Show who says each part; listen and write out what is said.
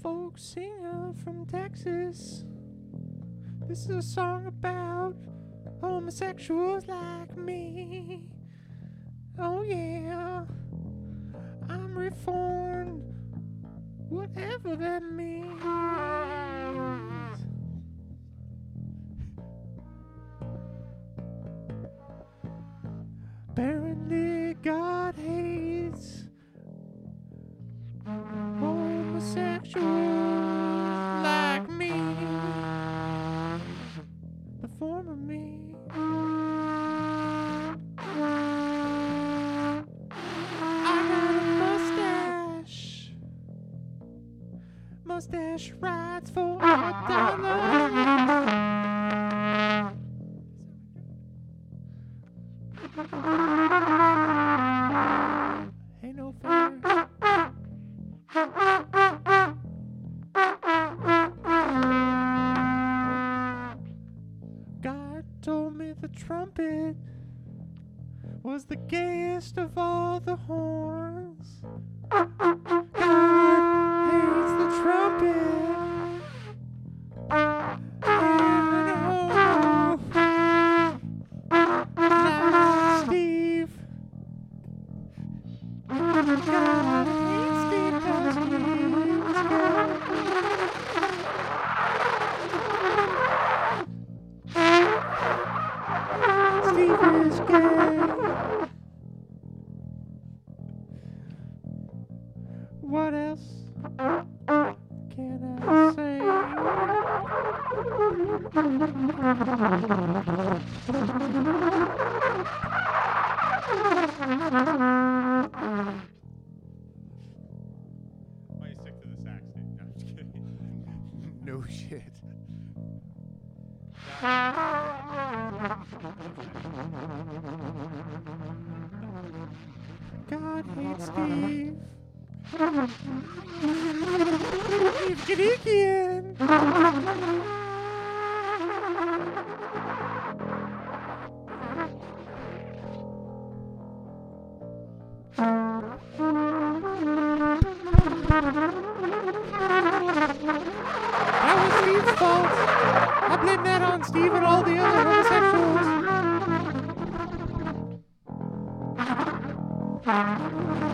Speaker 1: folk singer from Texas. This is a song about homosexuals like me. Oh yeah, I'm reformed, whatever that means. Apparently God hates homosexuals like me, the former me. I got a mustache. Mustache rides for $1. Ain't no fair. God told me the trumpet was the gayest of all the horns. God hates the trumpet. Even a homo like Steve. God hates Steve because he's gay. Steve is gay. What else can I say?
Speaker 2: Why you stick to the sax, dude? No, I'm just kidding.
Speaker 1: No shit. God hates Steve. Steve Gadikian. That was Steve's fault. I blame that on Steve and all the other homosexuals.